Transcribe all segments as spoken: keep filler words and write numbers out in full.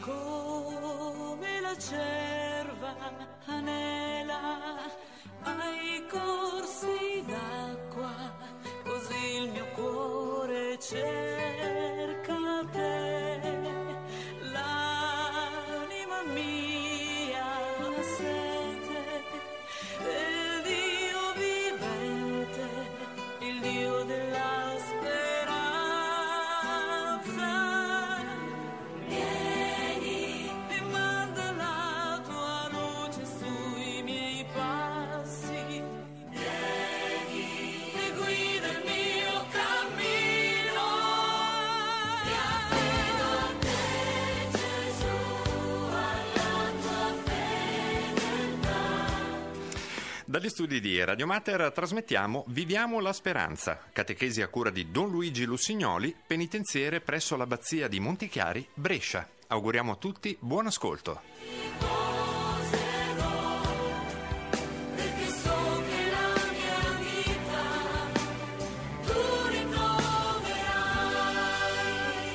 come la cerva anela ai corsi d'acqua, così il mio cuore cerca te, l'anima mia ha sete del Dio vivente, il Dio della speranza. Vieni e manda la tua luce sui miei passi, vieni e guida il mio cammino. Mi affido a te, Gesù, alla tua fedeltà. Dagli studi di Radio Mater trasmettiamo Viviamo la Speranza, catechesi a cura di Don Luigi Lussignoli, penitenziere presso l'abbazia di Montichiari, Brescia. Auguriamo a tutti buon ascolto. Perché so che la mia vita tu rinnoverai.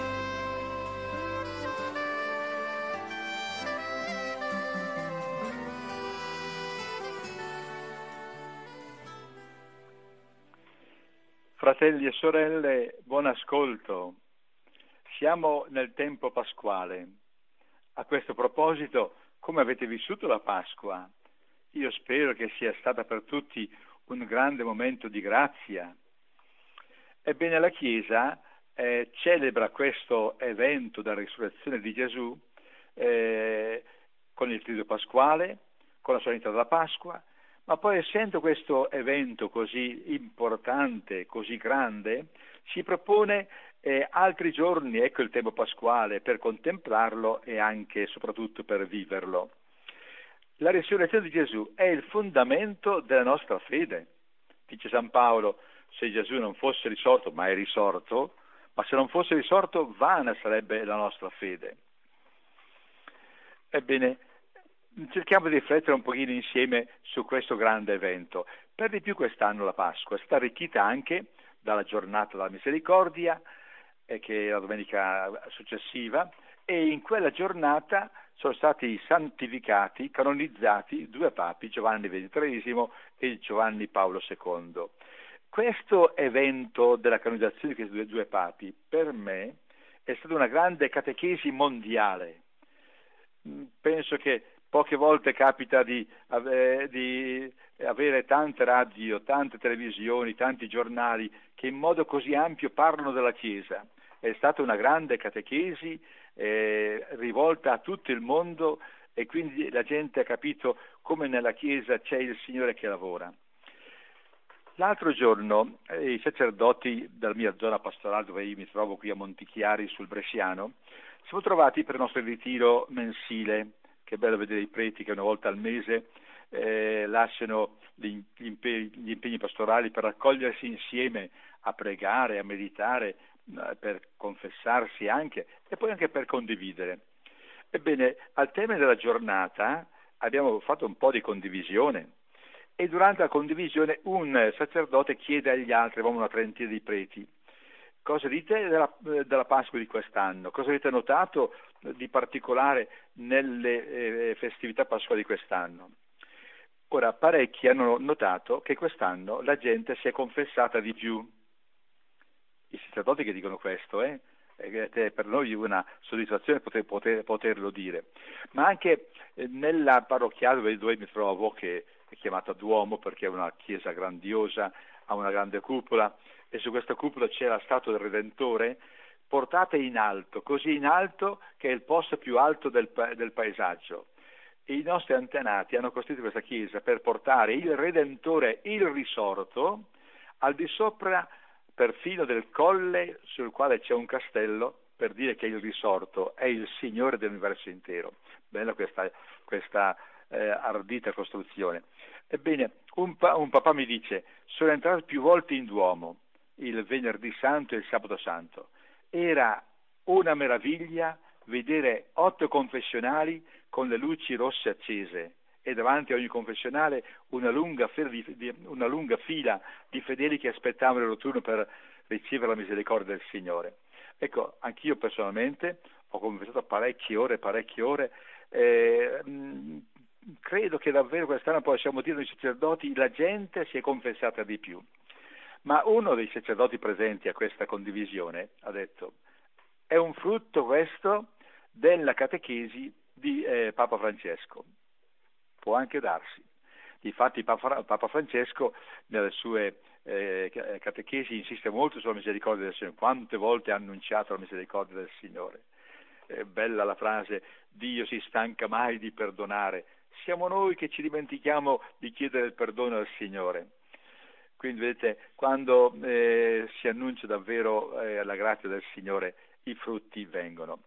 Fratelli e sorelle, buon ascolto. Siamo nel tempo pasquale. A questo proposito, come avete vissuto la Pasqua? Io spero che sia stata per tutti un grande momento di grazia. Ebbene, la Chiesa eh, celebra questo evento della risurrezione di Gesù eh, con il Triduo Pasquale, con la solennità della Pasqua, ma poi, essendo questo evento così importante, così grande, si propone eh, altri giorni, ecco il tempo pasquale, per contemplarlo e anche e soprattutto per viverlo. La risurrezione di Gesù è il fondamento della nostra fede. Dice San Paolo, se Gesù non fosse risorto, ma è risorto, ma se non fosse risorto, vana sarebbe la nostra fede. Ebbene, cerchiamo di riflettere un pochino insieme su questo grande evento. Per di più quest'anno la Pasqua è stata arricchita anche dalla giornata della misericordia, eh, che è la domenica successiva, e in quella giornata sono stati santificati, canonizzati due papi, Giovanni ventitreesimo e Giovanni Paolo secondo. Questo evento della canonizzazione di questi due, due papi, per me, è stata una grande catechesi mondiale. Penso che poche volte capita di, eh, di avere tante radio, tante televisioni, tanti giornali che in modo così ampio parlano della Chiesa. È stata una grande catechesi eh, rivolta a tutto il mondo, e quindi la gente ha capito come nella Chiesa c'è il Signore che lavora. L'altro giorno eh, i sacerdoti della mia zona pastorale, dove io mi trovo qui a Montichiari sul Bresciano, siamo trovati per il nostro ritiro mensile. Che bello vedere i preti che una volta al mese eh, lasciano gli impegni, gli impegni pastorali per raccogliersi insieme a pregare, a meditare, eh, per confessarsi anche e poi anche per condividere. Ebbene, al termine della giornata abbiamo fatto un po' di condivisione, e durante la condivisione un sacerdote chiede agli altri, avevamo una trentina di preti: cosa dite della, della Pasqua di quest'anno? Cosa avete notato di particolare nelle eh, festività pasquali di quest'anno? Ora, parecchi hanno notato che quest'anno la gente si è confessata di più. I sacerdoti che dicono questo, eh? È per noi una soddisfazione poter, poter, poterlo dire. Ma anche eh, nella parrocchiale dove mi trovo, che è chiamata Duomo perché è una chiesa grandiosa, ha una grande cupola, e su questa cupola c'è la statua del Redentore, portata in alto, così in alto che è il posto più alto del, del paesaggio. E i nostri antenati hanno costruito questa chiesa per portare il Redentore, il risorto, al di sopra perfino del colle sul quale c'è un castello, per dire che il risorto è il Signore dell'universo intero. Bella questa, questa eh, ardita costruzione. Ebbene, un, pa- un papà mi dice: sono entrato più volte in Duomo, il venerdì santo e il sabato santo. Era una meraviglia vedere otto confessionali con le luci rosse accese, e davanti a ogni confessionale una lunga, fila di, di, una lunga fila di fedeli che aspettavano il loro turno per ricevere la misericordia del Signore. Ecco, anch'io personalmente ho confessato parecchie ore, parecchie ore, eh, mh, credo che davvero quest'anno possiamo dire noi sacerdoti, la gente si è confessata di più. Ma uno dei sacerdoti presenti a questa condivisione ha detto: è un frutto questo della catechesi di eh, Papa Francesco. Può anche darsi. Difatti Papa, Papa Francesco nelle sue eh, catechesi insiste molto sulla misericordia del Signore. Quante volte ha annunciato la misericordia del Signore? È bella la frase: Dio si stanca mai di perdonare. Siamo noi che ci dimentichiamo di chiedere il perdono al Signore. Quindi vedete, quando eh, si annuncia davvero eh, la grazia del Signore, i frutti vengono.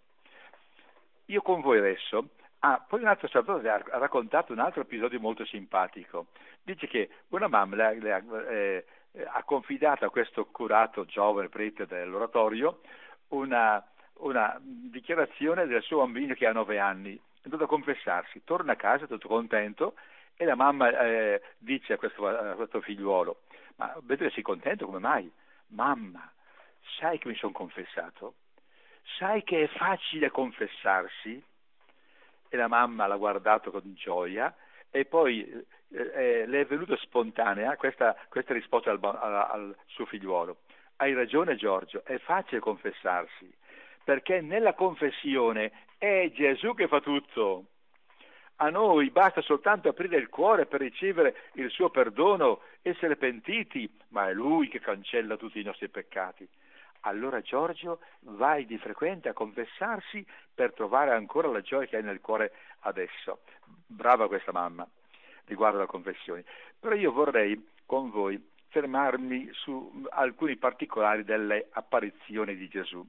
Io con voi adesso, ah, poi un altro sacerdote ha raccontato un altro episodio molto simpatico. Dice che una mamma le ha, le ha, eh, ha confidato a questo curato giovane prete dell'oratorio una, una dichiarazione del suo bambino che ha nove anni, è andato a confessarsi, torna a casa tutto contento e la mamma eh, dice a questo, a questo figliuolo: ma vedo che sei contento, come mai? Mamma, sai che mi sono confessato? Sai che è facile confessarsi? E la mamma l'ha guardato con gioia e poi eh, eh, le è venuta spontanea questa, questa risposta al, al, al suo figliuolo: hai ragione Giorgio, è facile confessarsi, perché nella confessione è Gesù che fa tutto. A noi basta soltanto aprire il cuore per ricevere il suo perdono, essere pentiti, ma è Lui che cancella tutti i nostri peccati. Allora Giorgio, vai di frequente a confessarsi per trovare ancora la gioia che hai nel cuore adesso. Brava questa mamma riguardo alla confessione. Però io vorrei con voi fermarmi su alcuni particolari delle apparizioni di Gesù.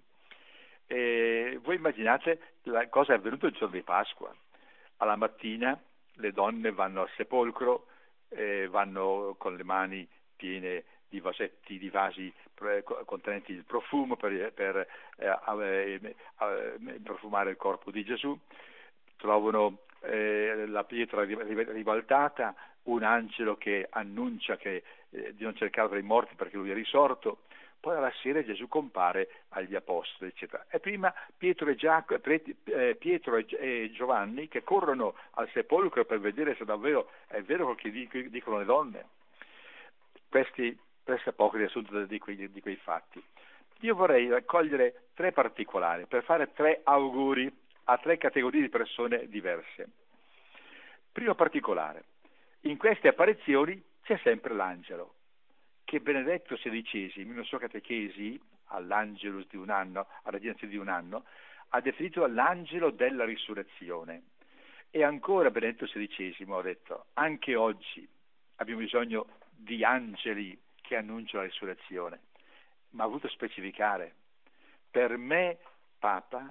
E voi immaginate la cosa è avvenuta il giorno di Pasqua. Alla mattina le donne vanno al sepolcro, eh, vanno con le mani piene di vasetti, di vasi contenenti il profumo per, per eh, eh, profumare il corpo di Gesù. Trovano eh, la pietra ribaltata, un angelo che annuncia che, eh, di non cercare tra i morti perché lui è risorto. Poi alla sera Gesù compare agli apostoli, eccetera. E prima Pietro e, Giac- Pietro e Giovanni che corrono al sepolcro per vedere se davvero è vero quel che dicono le donne. Questi presto poco riassunto di quei, di quei fatti. Io vorrei raccogliere tre particolari per fare tre auguri a tre categorie di persone diverse. Primo particolare: in queste apparizioni c'è sempre l'angelo, che Benedetto sedicesimo, in una sua catechesi all'Angelus di un anno, alla dinazia di un anno, ha definito l'angelo della risurrezione. E ancora Benedetto sedicesimo ha detto: anche oggi abbiamo bisogno di angeli che annunciano la risurrezione, ma ha voluto specificare: per me, Papa,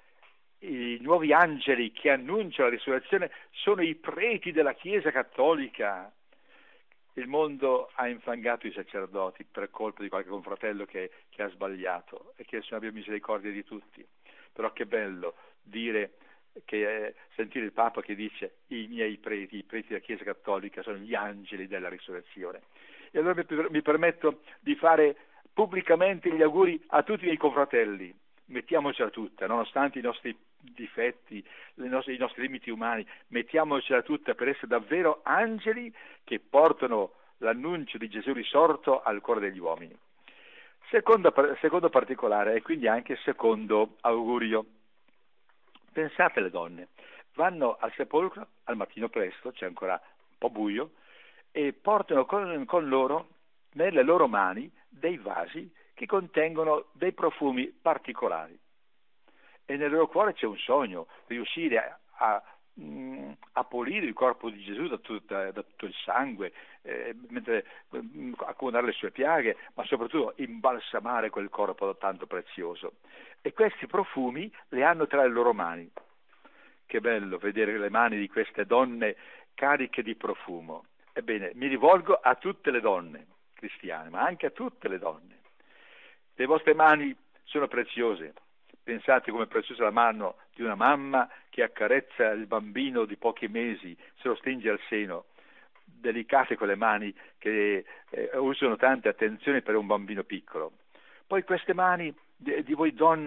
i nuovi angeli che annunciano la risurrezione sono i preti della Chiesa Cattolica. Il mondo ha infangato i sacerdoti per colpa di qualche confratello che, che ha sbagliato, e che il Signore abbia misericordia di tutti. Però che bello dire che eh, sentire il Papa che dice: i miei preti, i preti della Chiesa Cattolica sono gli angeli della risurrezione. E allora mi, mi permetto di fare pubblicamente gli auguri a tutti i miei confratelli. Mettiamocela tutta, nonostante i nostri difetti, le nostre, i nostri limiti umani, mettiamocela tutta per essere davvero angeli che portano l'annuncio di Gesù risorto al cuore degli uomini. Secondo, secondo particolare, e quindi anche secondo augurio: pensate alle donne, vanno al sepolcro al mattino presto, c'è ancora un po' buio, e portano con, con loro, nelle loro mani, dei vasi che contengono dei profumi particolari. E nel loro cuore c'è un sogno: riuscire a, a, mh, a pulire il corpo di Gesù da, tutta, da tutto il sangue, eh, mentre, mh, accomodare le sue piaghe, ma soprattutto imbalsamare quel corpo tanto prezioso. E questi profumi li hanno tra le loro mani. Che bello vedere le mani di queste donne cariche di profumo. Ebbene, mi rivolgo a tutte le donne cristiane, ma anche a tutte le donne. Le vostre mani sono preziose. Pensate come è preziosa la mano di una mamma che accarezza il bambino di pochi mesi, se lo stringe al seno. Delicate quelle mani che eh, usano tante attenzioni per un bambino piccolo. Poi queste mani di, di voi donne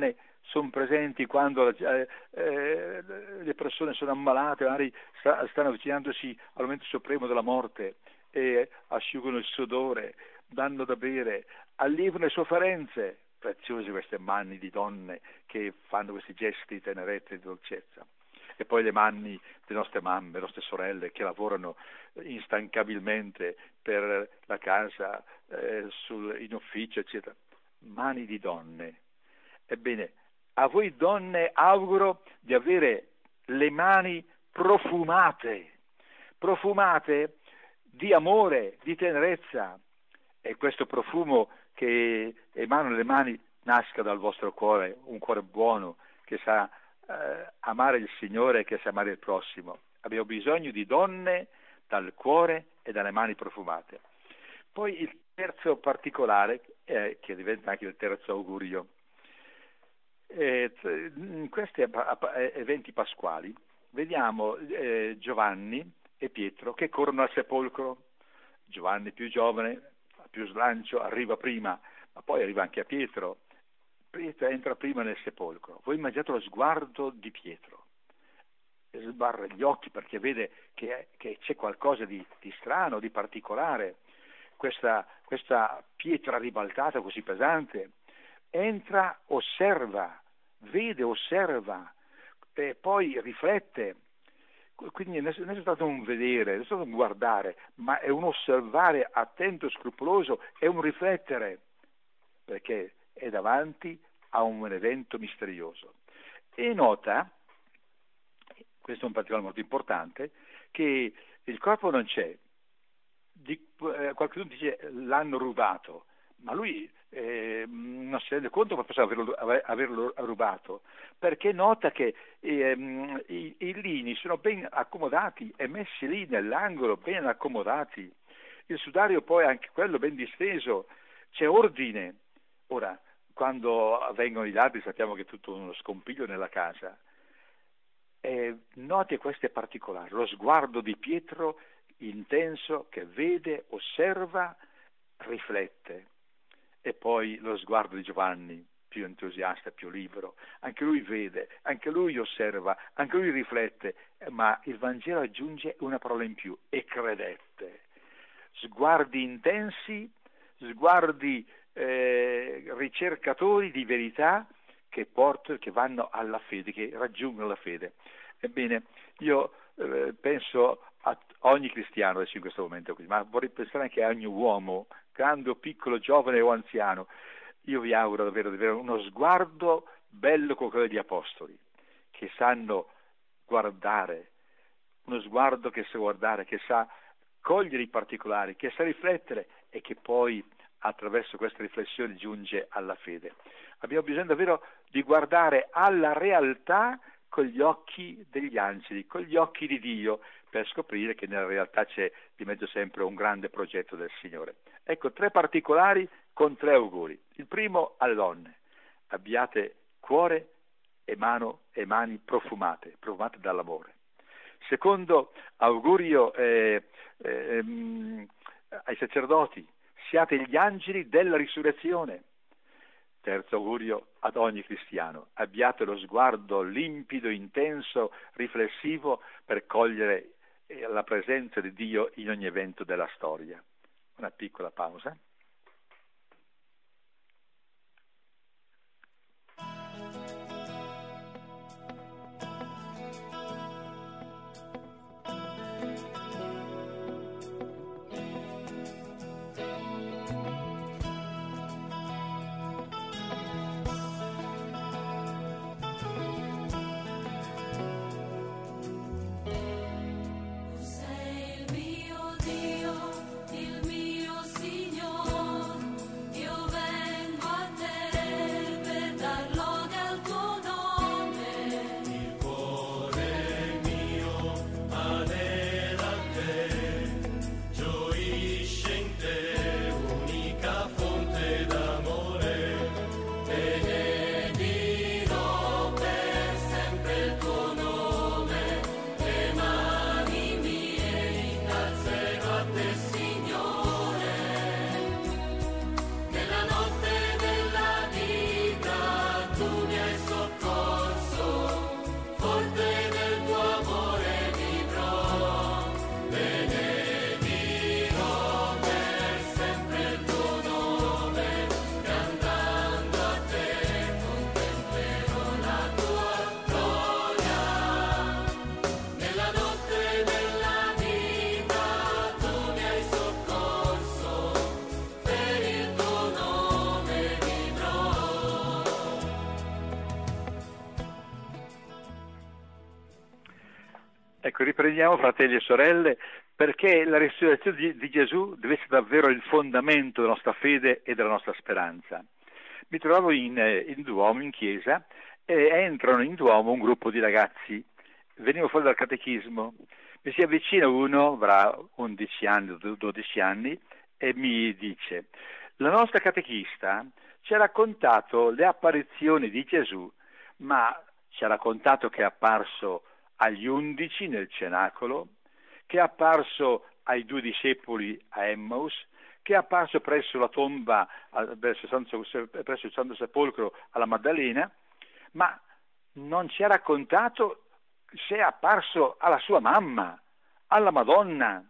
sono presenti quando eh, eh, le persone sono ammalate, magari sta, stanno avvicinandosi al momento supremo della morte, e asciugano il sudore, danno da bere, alleviano le sofferenze. Preziose queste mani di donne che fanno questi gesti di tenerezza e di dolcezza. E poi le mani delle nostre mamme, le nostre sorelle che lavorano instancabilmente per la casa, eh, sul, in ufficio, eccetera. Mani di donne. Ebbene, a voi donne auguro di avere le mani profumate, profumate di amore, di tenerezza, e questo profumo che emanano le mani nasca dal vostro cuore, un cuore buono che sa eh, amare il Signore e che sa amare il prossimo. Abbiamo bisogno di donne dal cuore e dalle mani profumate. Poi il terzo particolare, eh, che diventa anche il terzo augurio. Eh, in questi eventi pasquali vediamo eh, Giovanni e Pietro che corrono al sepolcro. Giovanni più giovane, più slancio, arriva prima, ma poi arriva anche a Pietro. Pietro entra prima nel sepolcro. Voi immaginate lo sguardo di Pietro, sbarra gli occhi perché vede che, che c'è qualcosa di, di strano, di particolare. Questa, questa pietra ribaltata così pesante, entra, osserva, vede, osserva, e poi riflette. Quindi non è stato un vedere, non è stato un guardare, ma è un osservare attento e scrupoloso, è un riflettere, perché è davanti a un evento misterioso. E nota, questo è un particolare molto importante, che il corpo non c'è. Di, eh, qualcuno dice l'hanno rubato, ma lui eh, non si rende conto come possiamo averlo, averlo rubato, perché nota che eh, i, i lini sono ben accomodati e messi lì nell'angolo, ben accomodati, il sudario poi anche quello ben disteso, c'è ordine. Ora, quando avvengono i ladri sappiamo che è tutto uno scompiglio nella casa. Eh, noti queste particolari, lo sguardo di Pietro intenso che vede, osserva, riflette, e poi lo sguardo di Giovanni più entusiasta, più libero, anche lui vede, anche lui osserva, anche lui riflette, ma il Vangelo aggiunge una parola in più: e credette. Sguardi intensi, sguardi eh, ricercatori di verità che portano, che vanno alla fede, che raggiungono la fede. Ebbene, io eh, penso a ogni cristiano adesso in questo momento qui, ma vorrei pensare anche a ogni uomo, grande o piccolo, giovane o anziano. Io vi auguro davvero di avere uno sguardo bello come quello degli apostoli, che sanno guardare, uno sguardo che sa guardare, che sa cogliere i particolari, che sa riflettere e che poi attraverso queste riflessioni giunge alla fede. Abbiamo bisogno davvero di guardare alla realtà con gli occhi degli angeli, con gli occhi di Dio, per scoprire che nella realtà c'è di mezzo sempre un grande progetto del Signore. Ecco, tre particolari con tre auguri. Il primo alle donne: abbiate cuore e, mano, e mani profumate, profumate dall'amore. Secondo augurio eh, eh, ai sacerdoti: siate gli angeli della risurrezione. Terzo augurio ad ogni cristiano: abbiate lo sguardo limpido, intenso, riflessivo per cogliere la presenza di Dio in ogni evento della storia. Una piccola pausa. Sei il mio Dio, il mio Signore. Ecco, riprendiamo, fratelli e sorelle, perché la risurrezione di, di Gesù deve essere davvero il fondamento della nostra fede e della nostra speranza. Mi trovavo in, eh, in Duomo, in chiesa, e entrano in Duomo un gruppo di ragazzi. Venivo fuori dal catechismo, mi si avvicina uno, avrà undici anni, dodici anni, e mi dice: la nostra catechista ci ha raccontato le apparizioni di Gesù, ma ci ha raccontato che è apparso agli undici nel cenacolo, che è apparso ai due discepoli a Emmaus, che è apparso presso la tomba, presso il Santo Sepolcro alla Maddalena, ma non ci ha raccontato se è apparso alla sua mamma, alla Madonna.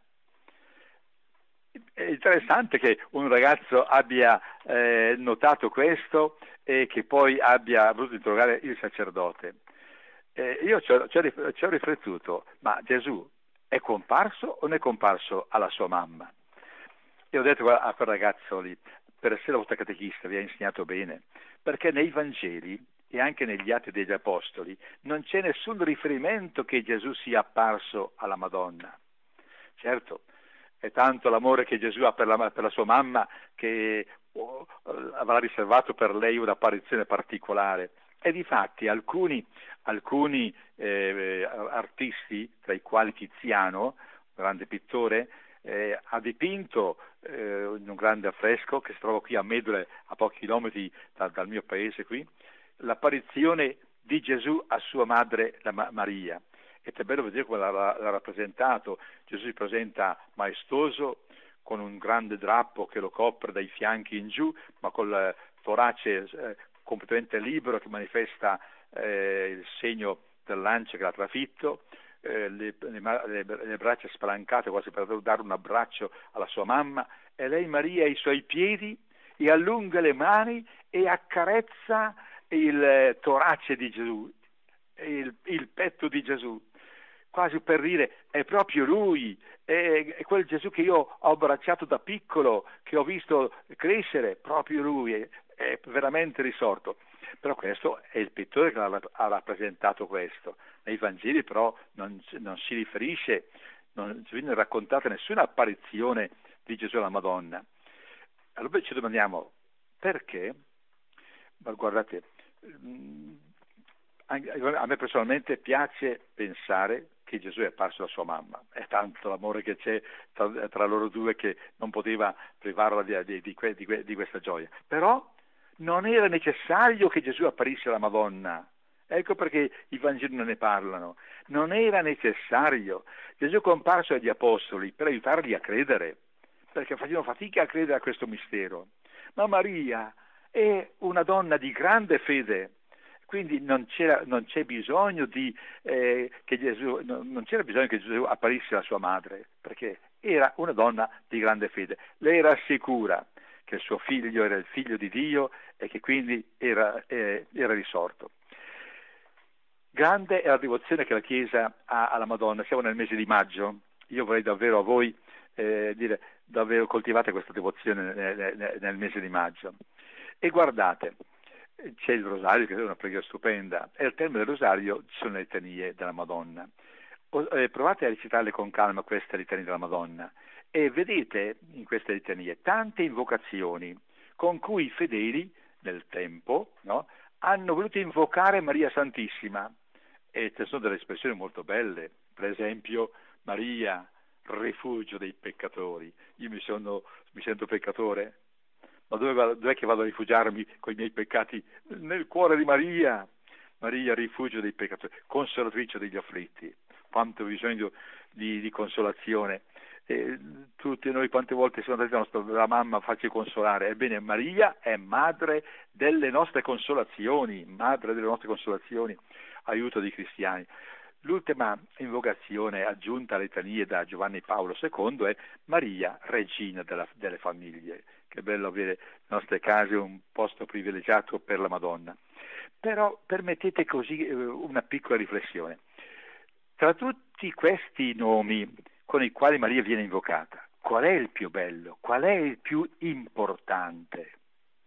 È interessante che un ragazzo abbia eh, notato questo e che poi abbia voluto interrogare il sacerdote. Eh, io ci ho, ci, ho, ci ho riflettuto, ma Gesù è comparso o non è comparso alla sua mamma? E ho detto a quel ragazzo lì: per essere la vostra catechista vi ha insegnato bene, perché nei Vangeli e anche negli Atti degli Apostoli non c'è nessun riferimento che Gesù sia apparso alla Madonna. Certo, è tanto l'amore che Gesù ha per la, per la sua mamma che oh, avrà riservato per lei un'apparizione particolare. E difatti alcuni, alcuni eh, artisti, tra i quali Tiziano, un grande pittore, eh, ha dipinto eh, in un grande affresco che si trova qui a Medole, a pochi chilometri da, dal mio paese qui, l'apparizione di Gesù a sua madre, la Ma- Maria. Ed è bello vedere come l'ha, l'ha rappresentato. Gesù si presenta maestoso, con un grande drappo che lo copre dai fianchi in giù, ma col torace eh, completamente libero, che manifesta eh, il segno del lancio che l'ha trafitto, eh, le, le, le braccia spalancate quasi per dare un abbraccio alla sua mamma, e lei, Maria, ai suoi piedi, e allunga le mani e accarezza il torace di Gesù, il, il petto di Gesù, quasi per dire: è proprio lui, è, è quel Gesù che io ho abbracciato da piccolo, che ho visto crescere, proprio lui, è, è veramente risorto. Però questo è il pittore che ha, ha rappresentato questo. Nei Vangeli però non, non si riferisce, non ci viene raccontata nessuna apparizione di Gesù alla Madonna. Allora ci domandiamo perché. Ma guardate, a me personalmente piace pensare che Gesù è apparso alla sua mamma. È tanto l'amore che c'è tra, tra loro due che non poteva privarla di, di, di, di, di questa gioia. Però non era necessario che Gesù apparisse alla Madonna. Ecco perché i Vangeli non ne parlano. Non era necessario. Gesù è comparso agli apostoli per aiutarli a credere, perché facevano fatica a credere a questo mistero. Ma Maria è una donna di grande fede, quindi non c'era, non c'è bisogno di eh, che Gesù, non c'era bisogno che Gesù apparisse alla sua madre, perché era una donna di grande fede. Lei era sicura che il suo figlio era il figlio di Dio e che quindi era, eh, era risorto. Grande è la devozione che la Chiesa ha alla Madonna. Siamo nel mese di maggio. Io vorrei davvero a voi eh, dire: davvero coltivate questa devozione nel, nel, nel mese di maggio. E guardate, c'è il rosario, che è una preghiera stupenda, e al termine del rosario ci sono le litanie della Madonna. Provate a recitarle con calma queste litanie della Madonna e vedete in queste litanie tante invocazioni con cui i fedeli nel tempo, no, hanno voluto invocare Maria Santissima, e ci sono delle espressioni molto belle. Per esempio: Maria, rifugio dei peccatori. Io mi, sono, mi sento peccatore, ma dove, vado, dove è che vado a rifugiarmi con i miei peccati? Nel cuore di Maria. Maria, rifugio dei peccatori, consolatrice degli afflitti. Quanto bisogno di, di consolazione. E tutti noi quante volte siamo andati alla nostra mamma, facci consolare. Ebbene, Maria è madre delle nostre consolazioni, madre delle nostre consolazioni, aiuto dei cristiani. L'ultima invocazione aggiunta alle litanie da Giovanni Paolo secondo è Maria, regina della, delle famiglie. Che bello avere nelle nostre case un posto privilegiato per la Madonna. Però permettete così una piccola riflessione. Tra tutti questi nomi con i quali Maria viene invocata, qual è il più bello? Qual è il più importante?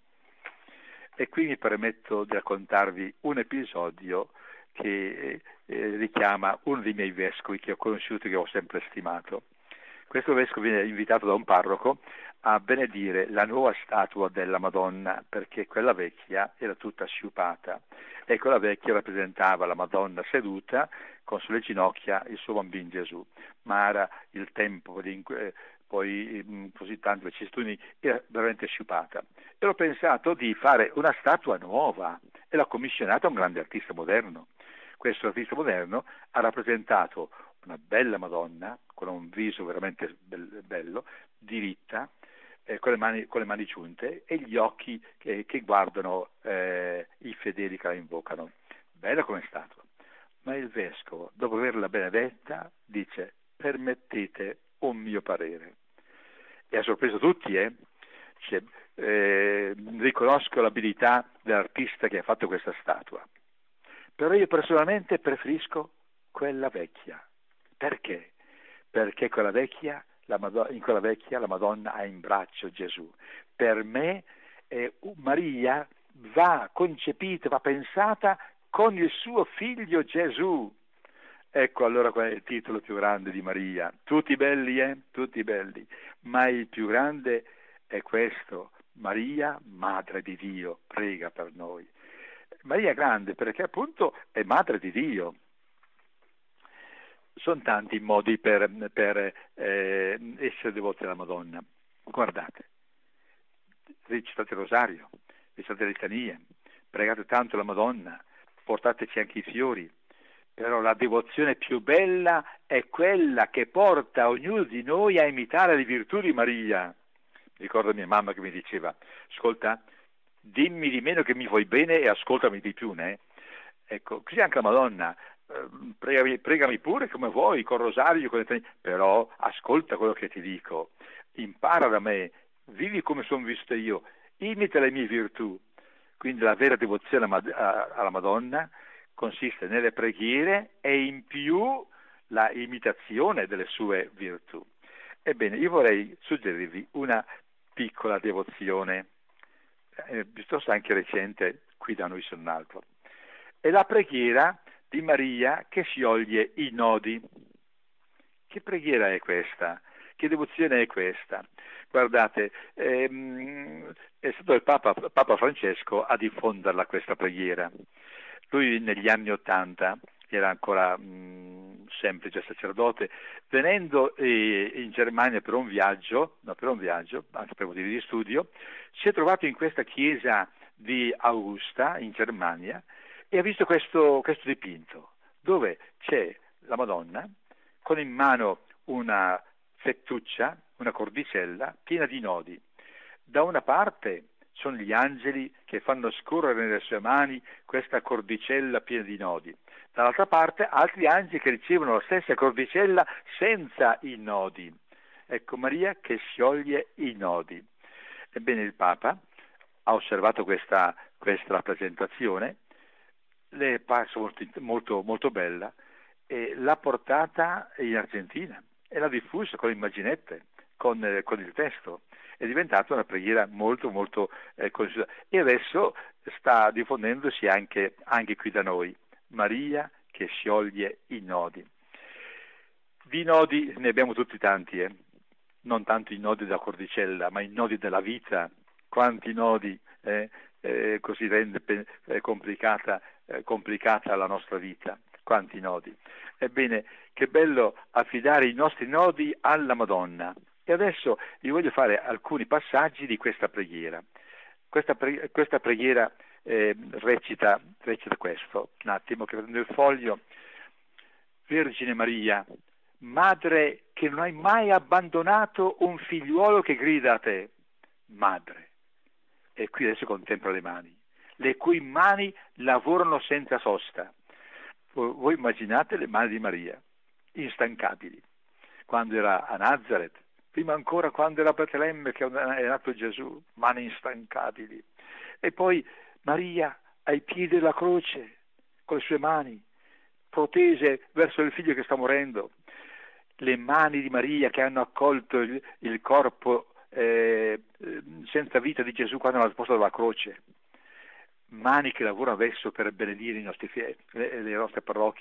E qui mi permetto di raccontarvi un episodio che eh, richiama uno dei miei vescovi che ho conosciuto e che ho sempre stimato. Questo vescovo viene invitato da un parroco a benedire la nuova statua della Madonna, perché quella vecchia era tutta sciupata e quella vecchia rappresentava la Madonna seduta con sulle ginocchia il suo bambino Gesù, ma era il tempo di, eh, poi mh, così tante vicissitudini, era veramente sciupata. E ho pensato di fare una statua nuova e l'ho commissionata a un grande artista moderno. Questo artista moderno ha rappresentato una bella Madonna con un viso veramente bello, diritta, eh, con, le mani, con le mani giunte e gli occhi che, che guardano eh, i fedeli che la invocano. Bella come statua. Ma il vescovo, dopo averla benedetta, dice: permettete un mio parere. E ha sorpreso tutti, eh? Cioè, eh, riconosco l'abilità dell'artista che ha fatto questa statua, però io personalmente preferisco quella vecchia. Perché? Perché quella vecchia, la Madonna, in quella vecchia la Madonna ha in braccio Gesù. Per me eh, Maria va concepita, va pensata con il suo figlio Gesù. Ecco allora qual è il titolo più grande di Maria. Tutti belli, eh? Tutti belli. Ma il più grande è questo: Maria, Madre di Dio, prega per noi. Maria è grande perché appunto è Madre di Dio. Sono tanti i modi per, per eh, essere devoti alla Madonna. Guardate, recitate il rosario, recitate le litanie, pregate tanto la Madonna, portateci anche i fiori, però la devozione più bella è quella che porta ognuno di noi a imitare le virtù di Maria. Ricordo mia mamma che mi diceva: ascolta, dimmi di meno che mi vuoi bene e ascoltami di più, né? Ecco, così anche la Madonna. Pregami, pregami pure come vuoi, col rosario, con le... però ascolta quello che ti dico, impara da me, vivi come sono visto io, imita le mie virtù. Quindi la vera devozione alla Madonna consiste nelle preghiere e in più la imitazione delle sue virtù. Ebbene, io vorrei suggerirvi una piccola devozione, eh, piuttosto anche recente, qui da noi su un altro. È la preghiera di Maria che scioglie i nodi. Che preghiera è questa? Che devozione è questa? Guardate, ehm, è stato il Papa, Papa Francesco a diffonderla questa preghiera. Lui negli anni Ottanta, era ancora mh, semplice sacerdote, venendo eh, in Germania per un viaggio, no, per un viaggio, anche per motivi di studio, si è trovato in questa chiesa di Augusta, in Germania, e ha visto questo, questo dipinto, dove c'è la Madonna con in mano una fettuccia, una cordicella piena di nodi. Da una parte sono gli angeli che fanno scorrere nelle sue mani questa cordicella piena di nodi. Dall'altra parte altri angeli che ricevono la stessa cordicella senza i nodi. Ecco Maria che scioglie i nodi. Ebbene il Papa ha osservato questa, questa rappresentazione, le è parsa molto, molto, molto bella e l'ha portata in Argentina e l'ha diffusa con le immaginette, con, eh, con il testo. È diventata una preghiera molto molto eh, conosciuta e adesso sta diffondendosi anche, anche qui da noi. Maria che scioglie i nodi. Di nodi ne abbiamo tutti tanti, eh? Non tanto i nodi della cordicella, ma i nodi della vita. Quanti nodi eh? Eh, così rende eh, complicata, eh, complicata la nostra vita, quanti nodi. Ebbene, che bello affidare i nostri nodi alla Madonna. E adesso vi voglio fare alcuni passaggi di questa preghiera. Questa, pre- questa preghiera eh, recita, recita questo, un attimo che prendo il foglio. Vergine Maria, madre che non hai mai abbandonato un figliuolo che grida a te, madre. E qui adesso contempla le mani, le cui mani lavorano senza sosta. Voi immaginate le mani di Maria, instancabili, quando era a Nazareth, prima ancora quando era a Betlemme che è nato Gesù, mani instancabili. E poi Maria ai piedi della croce, con le sue mani protese verso il figlio che sta morendo. Le mani di Maria che hanno accolto il, il corpo Eh, senza vita di Gesù quando l'ha posto dalla croce, mani che lavorano adesso per benedire i nostri fie- le, le nostre parrocchie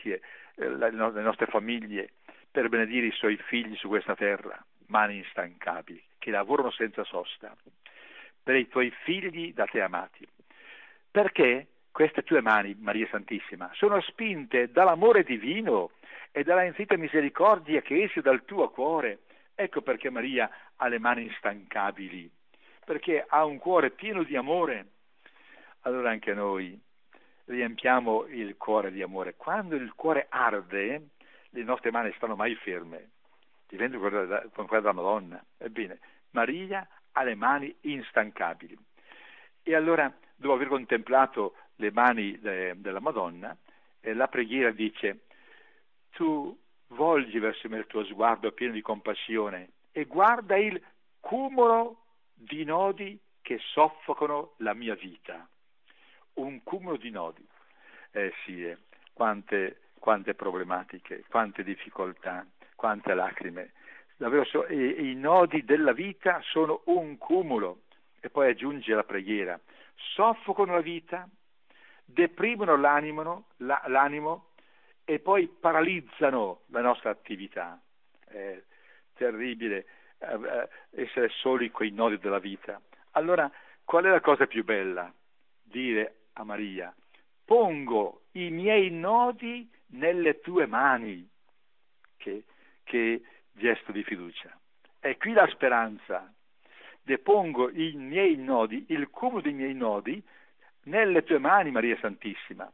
eh, le nostre famiglie, per benedire i suoi figli su questa terra, mani instancabili, che lavorano senza sosta, per i tuoi figli da te amati. Perché queste tue mani, Maria Santissima, sono spinte dall'amore divino e dalla infinita misericordia che esce dal tuo cuore. Ecco perché Maria ha le mani instancabili, perché ha un cuore pieno di amore. Allora anche noi riempiamo il cuore di amore. Quando il cuore arde, le nostre mani stanno mai ferme, diventano come quella della Madonna. Ebbene, Maria ha le mani instancabili. E allora, dopo aver contemplato le mani de, della Madonna, eh, la preghiera dice: tu volgi verso me il tuo sguardo pieno di compassione e guarda il cumulo di nodi che soffocano la mia vita. Un cumulo di nodi. Eh sì, eh, quante, quante problematiche, quante difficoltà, quante lacrime. Davvero so, i, i nodi della vita sono un cumulo. E poi aggiunge la preghiera: soffocano la vita, deprimono l'animo, la, l'animo e poi paralizzano la nostra attività. È terribile eh, essere soli coi nodi della vita. Allora, qual è la cosa più bella? Dire a Maria: pongo i miei nodi nelle tue mani. Che, che gesto di fiducia. È qui la speranza. Depongo i miei nodi, il cumulo dei miei nodi, nelle tue mani, Maria Santissima.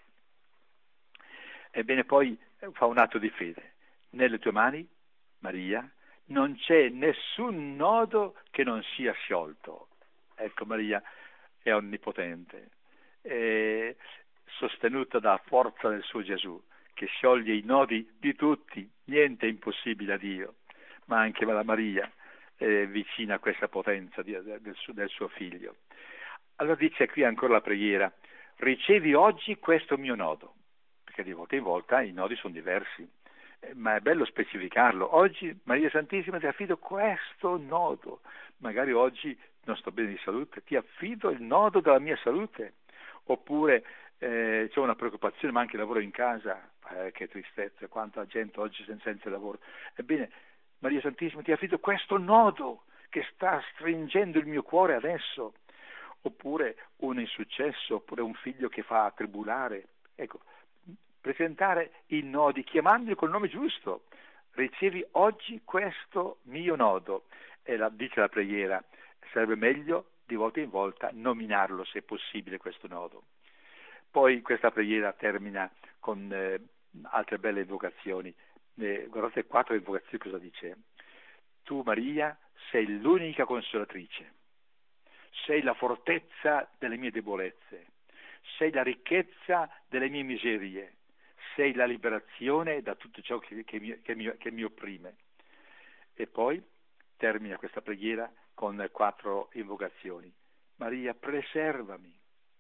Ebbene, poi fa un atto di fede. Nelle tue mani, Maria, non c'è nessun nodo che non sia sciolto. Ecco, Maria è onnipotente, è sostenuta dalla forza del suo Gesù, che scioglie i nodi di tutti, niente è impossibile a Dio, ma anche la Maria è vicina a questa potenza di, del, suo, del suo figlio. Allora dice qui ancora la preghiera: ricevi oggi questo mio nodo, perché di volta in volta i nodi sono diversi, eh, ma è bello specificarlo. Oggi, Maria Santissima, ti affido questo nodo. Magari oggi non sto bene di salute, ti affido il nodo della mia salute. Oppure eh, c'è una preoccupazione, ma anche lavoro in casa, eh, che tristezza, quanta gente oggi senza, senza lavoro. Ebbene, Maria Santissima, ti affido questo nodo che sta stringendo il mio cuore adesso. Oppure un insuccesso, oppure un figlio che fa tribulare. Ecco, presentare i nodi chiamandoli col nome giusto. Ricevi oggi questo mio nodo. E la, dice la preghiera, sarebbe meglio di volta in volta nominarlo, se possibile, questo nodo. Poi questa preghiera termina con eh, altre belle invocazioni. Eh, guardate quattro invocazioni, cosa dice? Tu, Maria, sei l'unica consolatrice, sei la fortezza delle mie debolezze, sei la ricchezza delle mie miserie, sei la liberazione da tutto ciò che, che, mi, che, mi, che mi opprime. E poi termina questa preghiera con quattro invocazioni. Maria, preservami,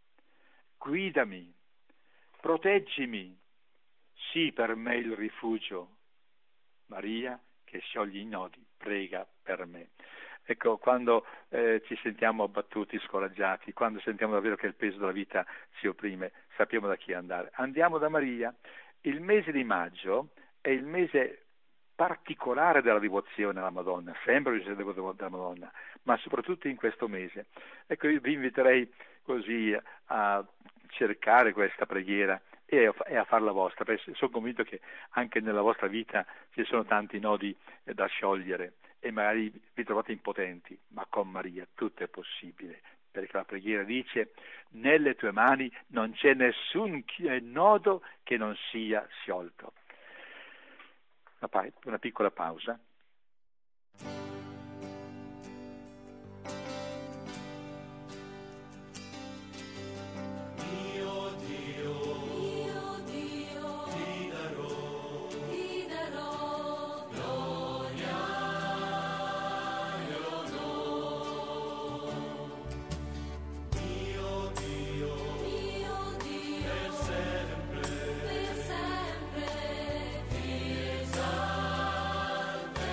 guidami, proteggimi, sii per me il rifugio. Maria, che scioglie i nodi, prega per me. Ecco, quando eh, ci sentiamo abbattuti, scoraggiati, quando sentiamo davvero che il peso della vita ci opprime, sappiamo da chi andare. Andiamo da Maria. Il mese di maggio è il mese particolare della devozione alla Madonna, sempre il devoto della Madonna, ma soprattutto in questo mese. Ecco, io vi inviterei così a cercare questa preghiera e a, e a farla vostra, perché sono convinto che anche nella vostra vita ci sono tanti nodi eh, da sciogliere e magari vi trovate impotenti, ma con Maria tutto è possibile, perché la preghiera dice: nelle tue mani non c'è nessun nodo che non sia sciolto. Una, pa- una piccola pausa. Per sempre ti esalterò.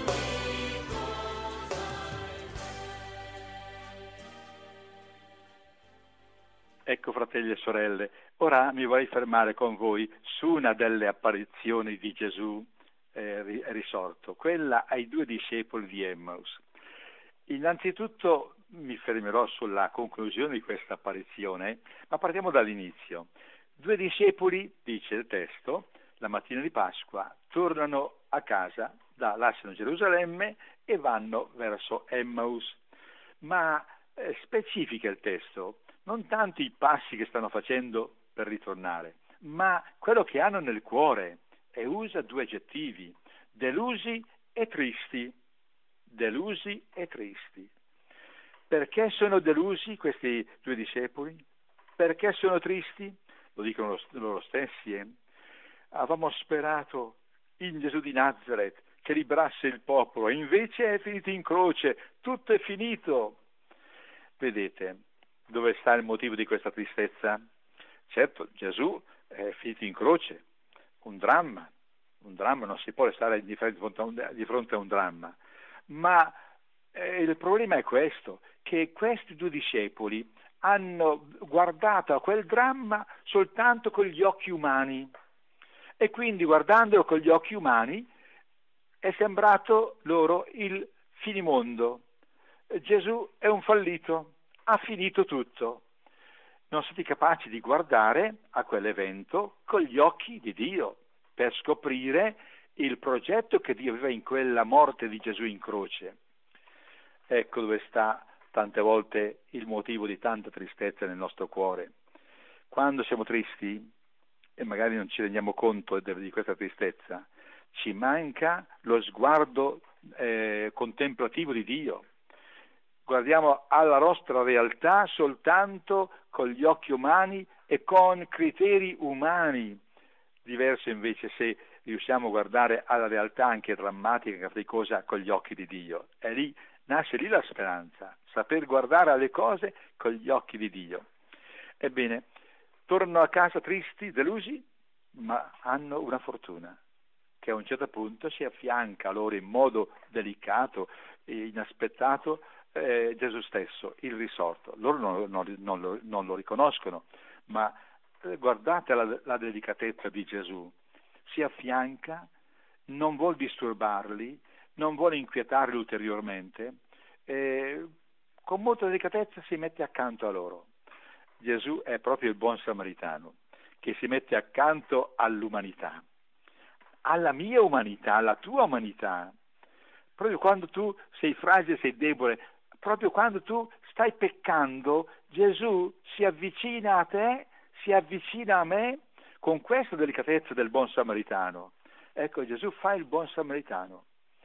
Ecco, fratelli e sorelle, ora mi vorrei fermare con voi su una delle apparizioni di Gesù eh, risorto, quella ai due discepoli di Emmaus. Innanzitutto mi fermerò sulla conclusione di questa apparizione, ma partiamo dall'inizio. Due discepoli, dice il testo, la mattina di Pasqua, tornano a casa, da, lasciano Gerusalemme e vanno verso Emmaus. Ma eh, specifica il testo, non tanto i passi che stanno facendo per ritornare, ma quello che hanno nel cuore, e usa due aggettivi, delusi e tristi. Delusi e tristi. Perché sono delusi questi due discepoli? Perché sono tristi? Lo dicono loro stessi. Eh? Avevamo sperato in Gesù di Nazaret che liberasse il popolo, e invece è finito in croce, tutto è finito. Vedete dove sta il motivo di questa tristezza? Certo, Gesù è finito in croce, un dramma, un dramma, non si può restare di fronte a un dramma, ma eh, il problema è questo, che questi due discepoli hanno guardato a quel dramma soltanto con gli occhi umani, e quindi guardandolo con gli occhi umani è sembrato loro il finimondo. Gesù è un fallito, ha finito tutto. Non siete capaci di guardare a quell'evento con gli occhi di Dio per scoprire il progetto che Dio aveva in quella morte di Gesù in croce. Ecco dove sta tante volte il motivo di tanta tristezza nel nostro cuore. Quando siamo tristi, e magari non ci rendiamo conto di questa tristezza, ci manca lo sguardo eh, contemplativo di Dio. Guardiamo alla nostra realtà soltanto con gli occhi umani e con criteri umani. Diverso invece se riusciamo a guardare alla realtà anche drammatica, faticosa, con gli occhi di Dio. E lì nasce lì la speranza, saper guardare alle cose con gli occhi di Dio. Ebbene, tornano a casa tristi, delusi, ma hanno una fortuna, che a un certo punto si affianca a loro in modo delicato e inaspettato eh, Gesù stesso, il risorto. Loro non, non, non, lo, non lo riconoscono, ma eh, guardate la, la delicatezza di Gesù. Si affianca, non vuol disturbarli, non vuole inquietarli ulteriormente, eh, con molta delicatezza si mette accanto a loro. Gesù è proprio il buon samaritano, che si mette accanto all'umanità, alla mia umanità, alla tua umanità. Proprio quando tu sei fragile, sei debole, proprio quando tu stai peccando, Gesù si avvicina a te, si avvicina a me con questa delicatezza del buon samaritano. Ecco, Gesù fa il buon samaritano.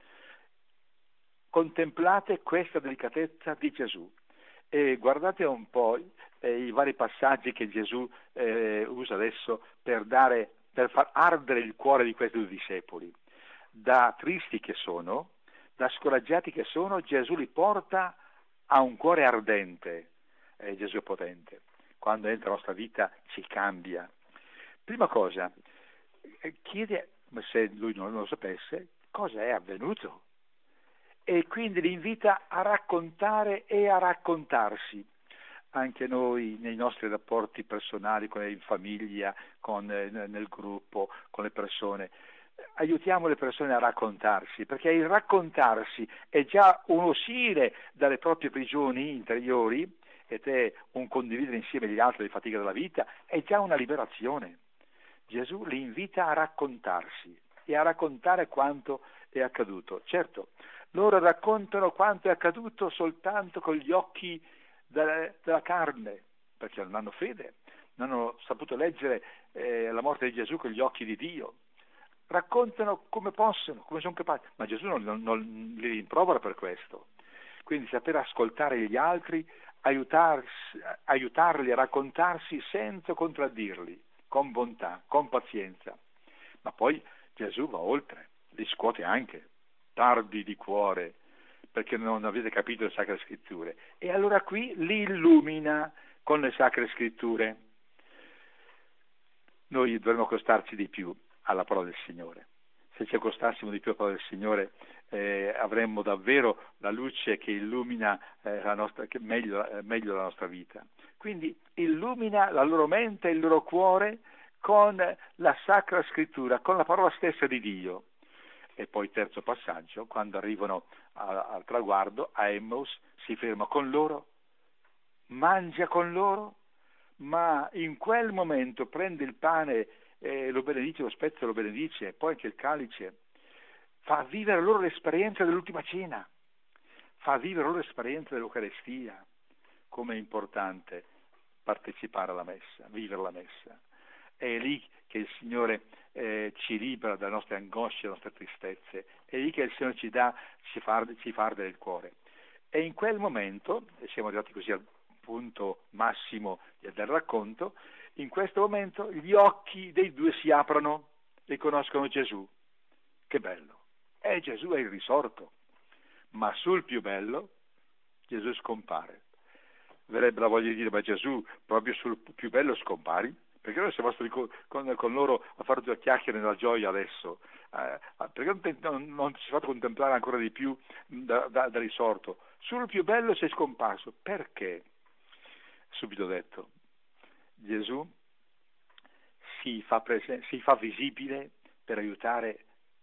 Contemplate questa delicatezza di Gesù e guardate un po' eh, i vari passaggi che Gesù eh, usa adesso per dare, per far ardere il cuore di questi due discepoli. Da tristi che sono, da scoraggiati che sono, Gesù li porta a un cuore ardente. Eh, Gesù è potente. Quando entra nella nostra vita ci cambia. Prima cosa, eh, chiede, se lui non lo sapesse, cosa è avvenuto. E quindi li invita a raccontare e a raccontarsi. Anche noi nei nostri rapporti personali, con, in famiglia, con, eh, nel gruppo, con le persone, aiutiamo le persone a raccontarsi, perché il raccontarsi è già un uscire dalle proprie prigioni interiori ed è un condividere insieme agli altri le fatiche della vita, è già una liberazione. Gesù li invita a raccontarsi e a raccontare quanto è accaduto. Certo, loro raccontano quanto è accaduto soltanto con gli occhi della, della carne, perché non hanno fede, non hanno saputo leggere eh, la morte di Gesù con gli occhi di Dio. Raccontano come possono, come sono capaci, ma Gesù non, non, non li rimprovera per questo. Quindi saper ascoltare gli altri, aiutarsi, aiutarli a raccontarsi senza contraddirli, con bontà, con pazienza. Ma poi Gesù va oltre, li scuote anche. Tardi di cuore, perché non avete capito le Sacre Scritture. E allora qui li illumina con le Sacre Scritture. Noi dovremmo accostarci di più alla parola del Signore. Se ci accostassimo di più alla parola del Signore, eh, avremmo davvero la luce che illumina eh, la nostra, che meglio, eh, meglio la nostra vita. Quindi illumina la loro mente e il loro cuore con la Sacra Scrittura, con la parola stessa di Dio. E poi terzo passaggio, quando arrivano a, al traguardo, a Emmaus, si ferma con loro, mangia con loro, ma in quel momento prende il pane, eh, lo benedice, lo spezza, lo benedice, e poi anche il calice, fa vivere loro l'esperienza dell'ultima cena, fa vivere loro l'esperienza dell'Eucaristia. Come è importante partecipare alla messa, vivere la messa. È lì che il Signore eh, ci libera dalle nostre angosce, dalle nostre tristezze, è lì che il Signore ci dà, ci fa, ci fa ardere il cuore. E in quel momento, e siamo arrivati così al punto massimo del racconto, in questo momento gli occhi dei due si aprono e conoscono Gesù. Che bello! E Gesù è il risorto, ma sul più bello Gesù scompare. Verrebbe la voglia di dire, ma Gesù proprio sul più bello scompari? Perché noi siamo stati con, con, con loro a fare due chiacchiere nella gioia adesso? Eh, perché non, non ci è fatto contemplare ancora di più da, da, da risorto? Sul più bello sei scomparso. Perché? Subito detto, Gesù si fa, presen- si fa visibile per aiutare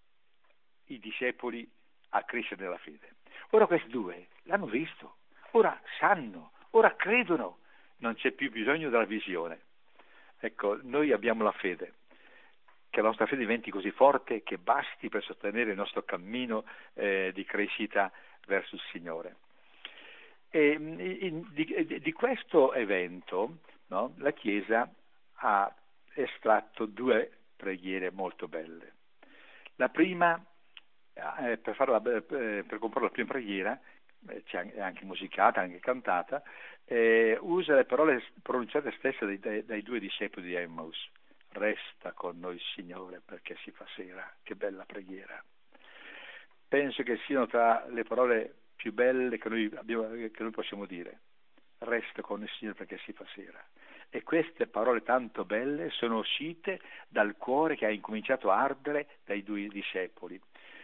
i discepoli a crescere nella fede. Ora questi due l'hanno visto, ora sanno, ora credono, non c'è più bisogno della visione. Ecco, noi abbiamo la fede, che la nostra fede diventi così forte che basti per sostenere il nostro cammino eh, di crescita verso il Signore. E, in, di, di questo evento, no, la Chiesa ha estratto due preghiere molto belle. La prima, eh, per, farla, eh, per comporre la prima preghiera, eh, è anche musicata, anche cantata, eh, usa le parole pronunciate stesse dai, dai, dai due discepoli di Emmaus. Resta con noi, Signore, perché si fa sera. Che bella preghiera. Penso che siano tra le parole più belle che noi, abbiamo, che noi possiamo dire. Resta con noi, Signore, perché si fa sera. E queste parole tanto belle sono uscite dal cuore che ha incominciato a ardere dai due discepoli.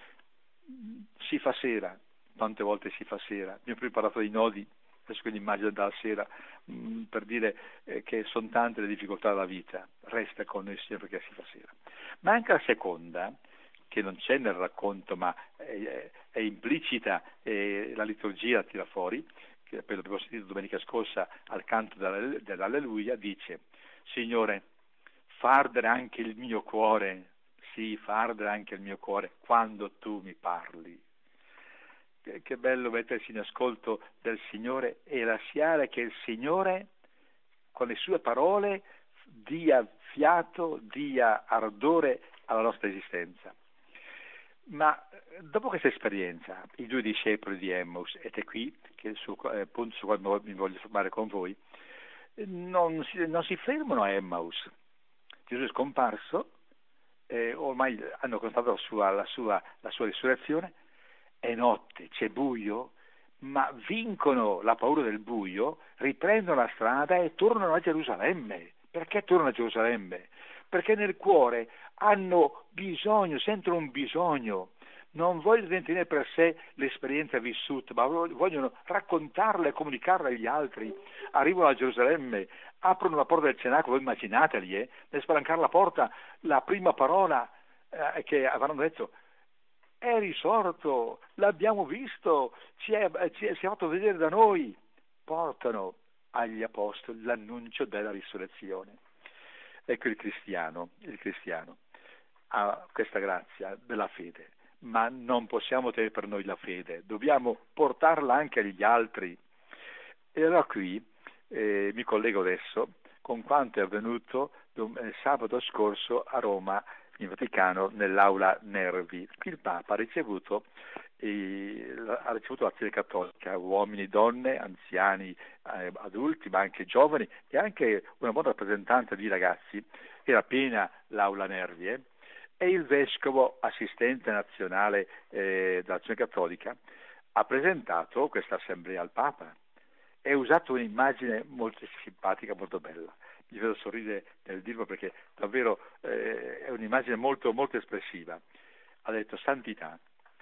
Si fa sera, tante volte si fa sera. Abbiamo preparato dei nodi, adesso quindi immagino dalla sera, mh, per dire eh, che sono tante le difficoltà della vita. Resta con noi, Signore, perché si fa sera. Ma anche la seconda, che non c'è nel racconto, ma è, è implicita, e la liturgia la tira fuori, che poi l'abbiamo sentito domenica scorsa al canto dell'Alleluia, dice: Signore, fa ardere anche il mio cuore, sì, fa ardere anche il mio cuore quando tu mi parli. Che, che bello mettersi in ascolto del Signore e lasciare che il Signore con le sue parole dia fiato, dia ardore alla nostra esistenza. Ma dopo questa esperienza, i due discepoli di Emmaus, ed è qui che il eh, punto su cui mi voglio fermare con voi, non si, non si fermano a Emmaus. Gesù è scomparso, eh, ormai hanno constatato la sua, la, sua, la sua risurrezione, è notte, c'è buio, ma vincono la paura del buio, riprendono la strada e tornano a Gerusalemme. Perché tornano a Gerusalemme? Perché nel cuore hanno bisogno, sentono un bisogno, non vogliono tenere per sé l'esperienza vissuta, ma vogliono raccontarla e comunicarla agli altri. Arrivano a Gerusalemme, aprono la porta del cenacolo, voi immaginateli, eh, nel spalancare la porta, la prima parola eh, che avranno detto: è risorto, l'abbiamo visto, ci è, ci è, si è fatto vedere da noi. Portano agli apostoli l'annuncio della risurrezione. Ecco il cristiano, il cristiano ha questa grazia della fede, ma non possiamo tenere per noi la fede, dobbiamo portarla anche agli altri. E allora qui eh, mi collego adesso con quanto è avvenuto eh, sabato scorso a Roma, in Vaticano, nell'aula Nervi. Qui il Papa ha ricevuto, eh, ha ricevuto l'azione cattolica, uomini, donne, anziani, eh, adulti, ma anche giovani e anche una buona rappresentanza di ragazzi. Era piena l'aula Nervi, eh? E il vescovo assistente nazionale eh, dell'azione cattolica ha presentato questa assemblea al Papa e ha usato un'immagine molto simpatica, molto bella. Mi vedo sorridere nel dirlo perché davvero eh, è un'immagine molto, molto espressiva. Ha detto: santità,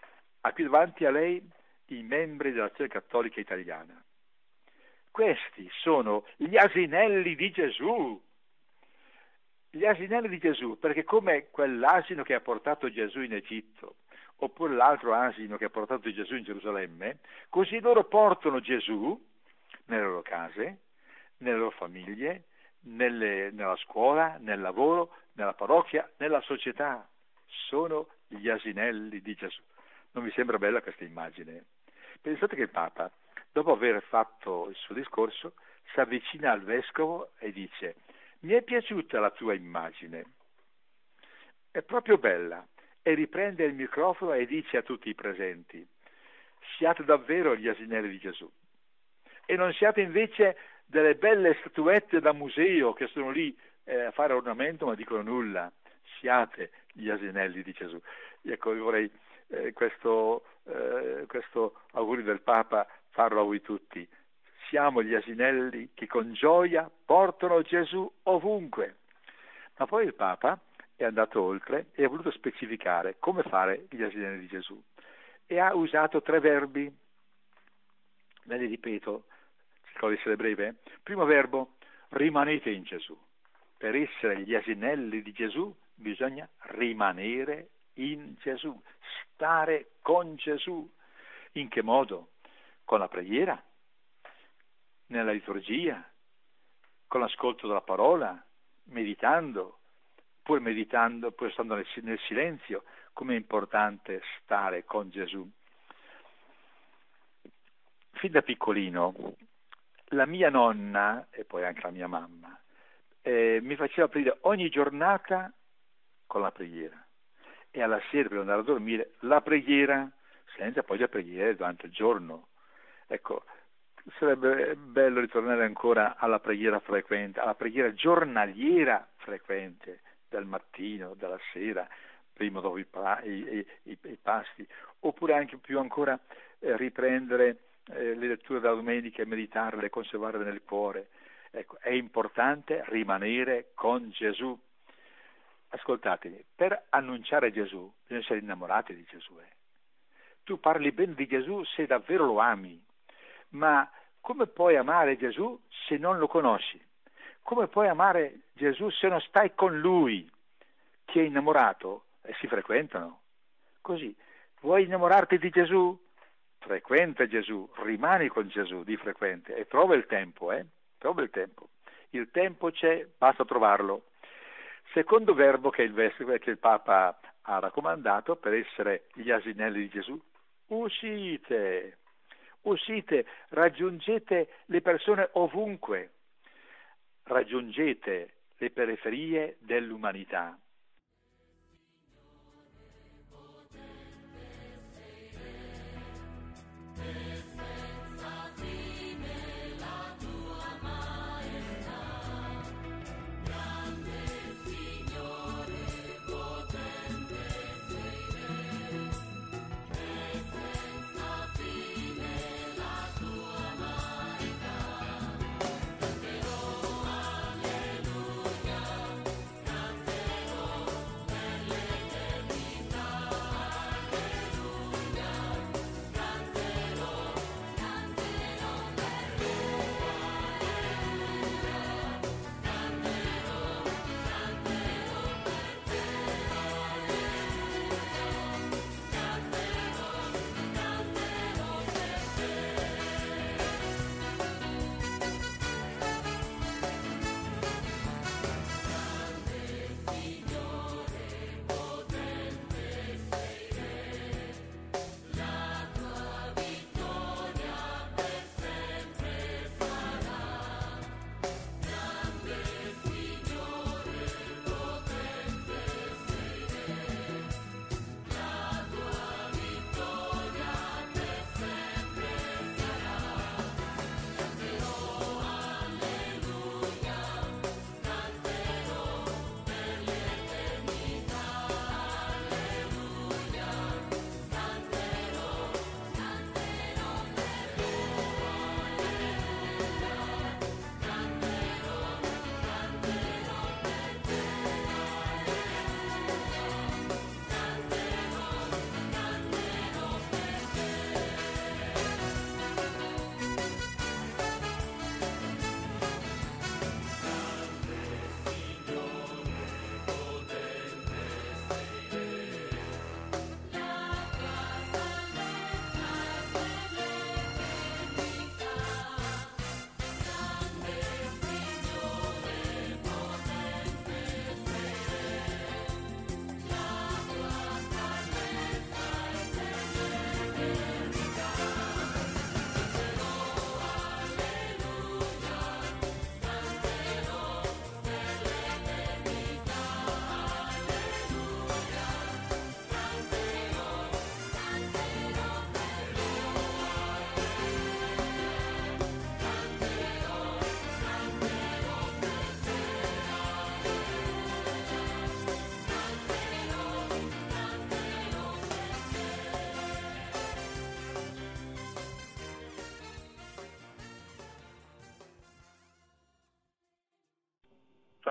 ha qui davanti a lei i membri dell'Azione Cattolica Italiana. Questi sono gli asinelli di Gesù. Gli asinelli di Gesù, perché come quell'asino che ha portato Gesù in Egitto, oppure l'altro asino che ha portato Gesù in Gerusalemme, così loro portano Gesù nelle loro case, nelle loro famiglie, nelle, nella scuola, nel lavoro, nella parrocchia, nella società. Sono gli asinelli di Gesù. Non vi sembra bella questa immagine? Pensate che il Papa, dopo aver fatto il suo discorso, si avvicina al vescovo e dice: mi è piaciuta la tua immagine, è proprio bella, e riprende il microfono e dice a tutti i presenti: siate davvero gli asinelli di Gesù, e non siate invece delle belle statuette da museo che sono lì eh, a fare ornamento ma dicono nulla. Siate gli asinelli di Gesù. Ecco, io vorrei eh, questo, eh, questo augurio del Papa farlo a voi tutti. Siamo gli asinelli che con gioia portano Gesù ovunque. Ma poi il Papa è andato oltre e ha voluto specificare come fare gli asinelli di Gesù, e ha usato tre verbi. Ve li ripeto, cerco di essere breve. Primo verbo: rimanete in Gesù. Per essere gli asinelli di Gesù bisogna rimanere in Gesù, stare con Gesù. In che modo? Con la preghiera, nella liturgia, con l'ascolto della parola, meditando, pur meditando, pur stando nel, nel silenzio. Com'è importante stare con Gesù. Fin da piccolino la mia nonna, e poi anche la mia mamma, eh, mi faceva aprire ogni giornata con la preghiera, e alla sera per andare a dormire la preghiera, senza poi le preghiere durante il giorno. Ecco, sarebbe bello ritornare ancora alla preghiera frequente, alla preghiera giornaliera frequente, del mattino, della sera, prima dopo i, i, i, i pasti, oppure anche più ancora eh, riprendere eh, le letture della domenica e meditarle e conservarle nel cuore. Ecco, è importante rimanere con Gesù. Ascoltatemi, per annunciare Gesù bisogna essere innamorati di Gesù. Eh. Tu parli bene di Gesù se davvero lo ami, ma come puoi amare Gesù se non lo conosci? Come puoi amare Gesù se non stai con Lui? Chi è innamorato e si frequentano. Così, vuoi innamorarti di Gesù? Frequenta Gesù, rimani con Gesù di frequente e trova il tempo, eh? Trova il tempo. Il tempo c'è, basta trovarlo. Secondo verbo che il, vescovo, che il Papa ha raccomandato per essere gli asinelli di Gesù: uscite, uscite, raggiungete le persone ovunque, raggiungete le periferie dell'umanità.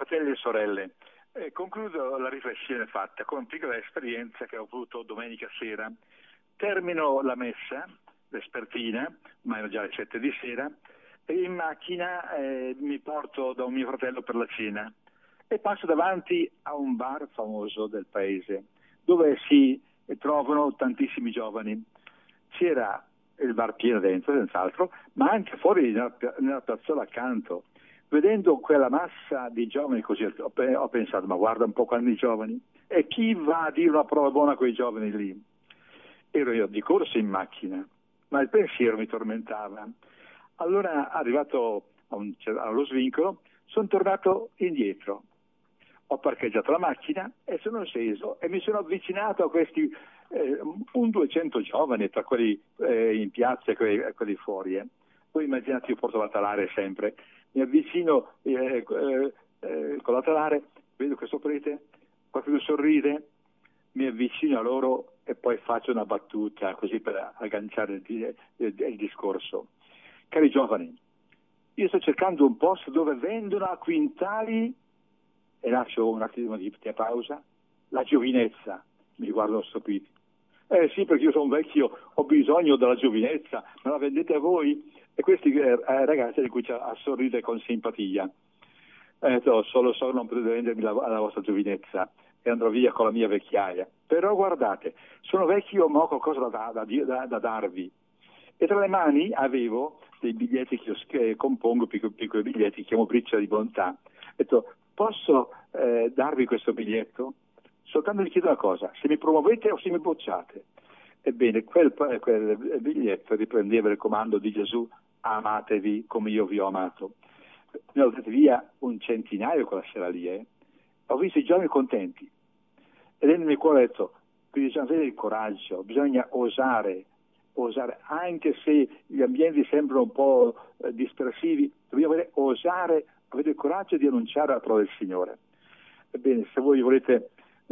fratelli e sorelle, eh, concludo la riflessione fatta con una piccola esperienza che ho avuto domenica sera. Termino la messa vespertina, ma erano già le sette di sera, e in macchina eh, mi porto da un mio fratello per la cena e passo davanti a un bar famoso del paese dove si trovano tantissimi giovani. C'era il bar pieno dentro, senz'altro, ma anche fuori nella, nella piazzola accanto. Vedendo quella massa di giovani così, ho, ho pensato, ma guarda un po' quanti giovani, e chi va a dire una prova buona a quei giovani lì? Ero io di corsa in macchina, ma il pensiero mi tormentava. Allora, arrivato a un, allo svincolo, sono tornato indietro. Ho parcheggiato la macchina e sono sceso e mi sono avvicinato a questi eh, un duecento giovani, tra quelli eh, in piazza e quelli, quelli fuori. Eh. Voi immaginate, io porto la talare sempre, mi avvicino eh, eh, eh, con la talare, vedo questo prete, qualcuno sorride, mi avvicino a loro e poi faccio una battuta così per agganciare il, il, il discorso. Cari giovani, io sto cercando un posto dove vendono a quintali, e lascio un attimo di pausa, la giovinezza. Mi guardano stupiti. Eh sì, perché io sono vecchio, ho bisogno della giovinezza, me la vendete a voi? E questi eh, ragazzi di cui a sorridere con simpatia. Eh, no, solo so non potete vendermi la, la vostra giovinezza e andrò via con la mia vecchiaia. Però guardate, sono vecchio ma ho qualcosa da, da, da, da darvi. E tra le mani avevo dei biglietti che io che compongo, piccoli, piccoli biglietti, che chiamo briciola di bontà. Ho detto, posso eh, darvi questo biglietto? Soltanto vi chiedo una cosa, se mi promuovete o se mi bocciate. Ebbene, quel, quel biglietto riprendeva il comando di Gesù, amatevi come io vi ho amato. Ne ho dato via un centinaio quella sera lì, eh. Ho visto i giovani contenti. E nel mio cuore ho detto, bisogna avere il coraggio, bisogna osare, osare, anche se gli ambienti sembrano un po' eh, dispersivi, dobbiamo avere, osare, avere il coraggio di annunciare la parola del Signore. Ebbene, se voi volete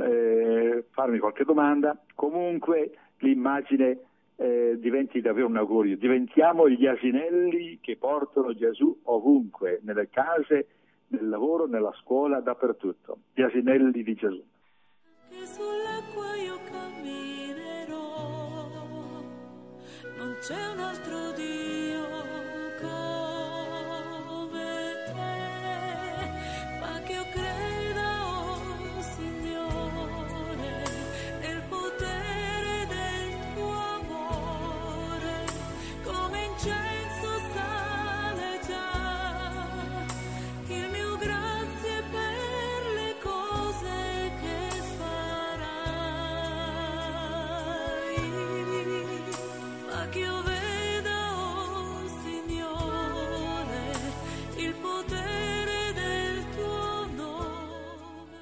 eh, farmi qualche domanda, comunque l'immagine eh, diventi davvero un augurio. Diventiamo gli asinelli che portano Gesù ovunque, nelle case, nel lavoro, nella scuola, dappertutto. Gli asinelli di Gesù. Che sull'acqua io camminerò, non c'è un altro Dio come te, ma che io creda, oh Signore, nel potere del tuo amore, come incenso sale già il mio grazie per le cose che farai, ma che io veda, oh Signore, il potere del tuo nome.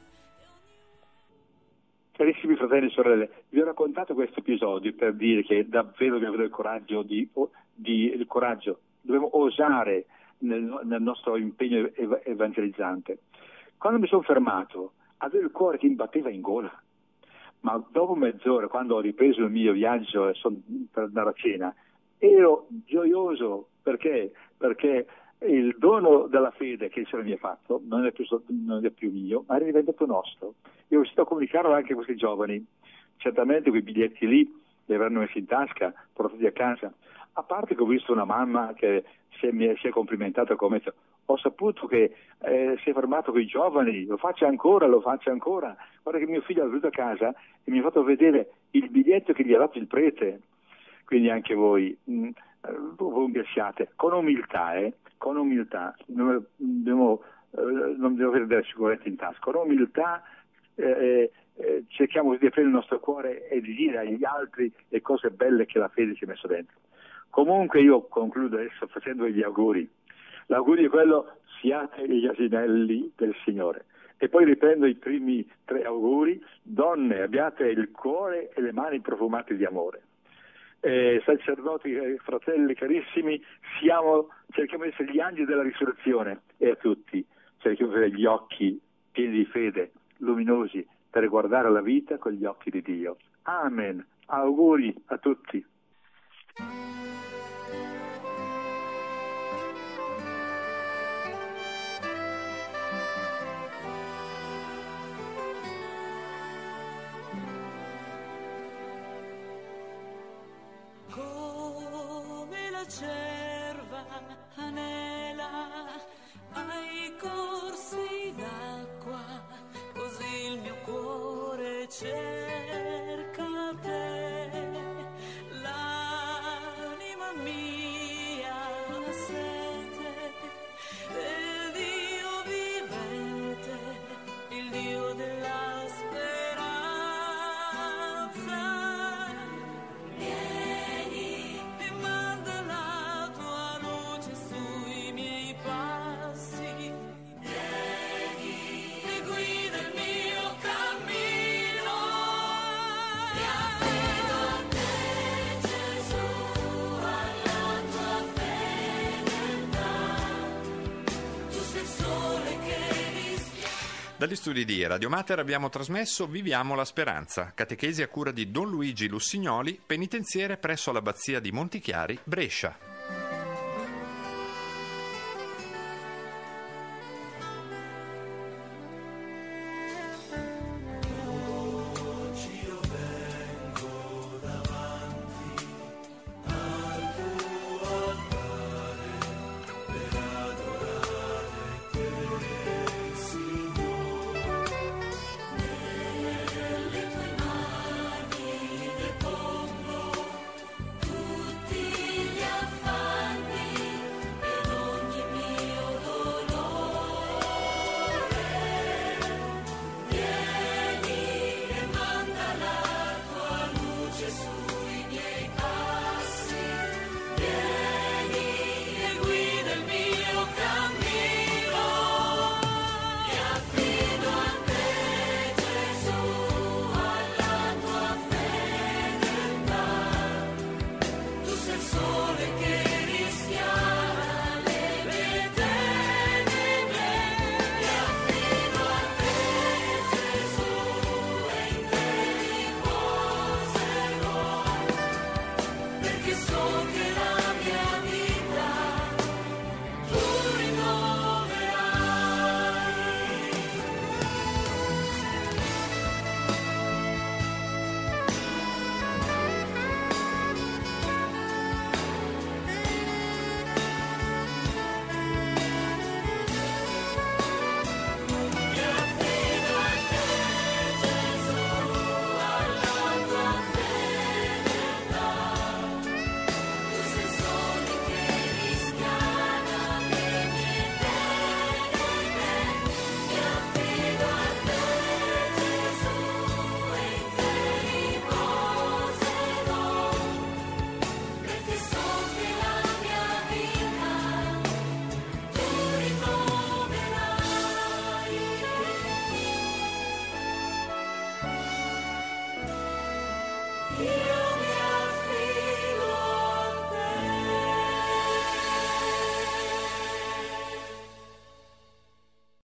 Carissimi fratelli e sorelle, vi ho raccontato questo episodio per dire che davvero dobbiamo avere il coraggio di, di il coraggio, dobbiamo osare nel, nel nostro impegno ev- evangelizzante. Quando mi sono fermato, avevo il cuore che mi batteva in gola, ma dopo mezz'ora, quando ho ripreso il mio viaggio e sono per andare a cena, ero gioioso perché perché il dono della fede che il Signore mi ha fatto non è più, non è più mio, ma è diventato nostro. Io ho riuscito a comunicarlo anche a questi giovani. Certamente quei biglietti lì li avranno messi in tasca, portati a casa. A parte che ho visto una mamma che si è, mi è, si è complimentata con me, ho saputo che eh, si è fermato con i giovani, lo faccia ancora, lo faccia ancora. Guarda che mio figlio è venuto a casa e mi ha fatto vedere il biglietto che gli ha dato il prete. Quindi anche voi, mh, voi mi lasciate, con umiltà, eh, con umiltà, non dobbiamo, eh, non dobbiamo avere delle sicurezze in tasca, con umiltà eh, eh, cerchiamo di aprire il nostro cuore e di dire agli altri le cose belle che la fede ci ha messo dentro. Comunque io concludo adesso facendo gli auguri. L'augurio è quello, siate gli asinelli del Signore. E poi riprendo i primi tre auguri: donne, abbiate il cuore e le mani profumate di amore. Eh, sacerdoti, eh, fratelli carissimi, siamo, cerchiamo di essere gli angeli della risurrezione, e a tutti cerchiamo di avere gli occhi pieni di fede, luminosi, per guardare la vita con gli occhi di Dio. Amen. Auguri a tutti. cerva anela ai corsi d'acqua, così il mio cuore cerca te. L'anima mia ha sete del Dio vivente, il Dio della speranza. Vieni e manda la tua luce sui miei passi. Vieni e guida il mio cammino. Mi affido a te, Gesù, alla tua fedeltà. Tu sei il sole che rischia. Dagli studi di Radio Mater abbiamo trasmesso Viviamo la Speranza, catechesi a cura di Don Luigi Lussignoli, penitenziere presso l'abbazia di Montichiari, Brescia.